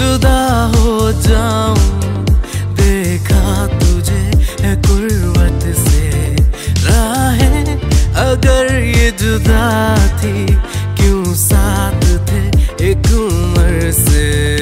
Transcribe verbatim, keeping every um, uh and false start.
जुदा हो जाऊं, देखा तुझे है कुर्बत से राहें, अगर ये जुदा थी क्यों साथ थे एक उम्र से।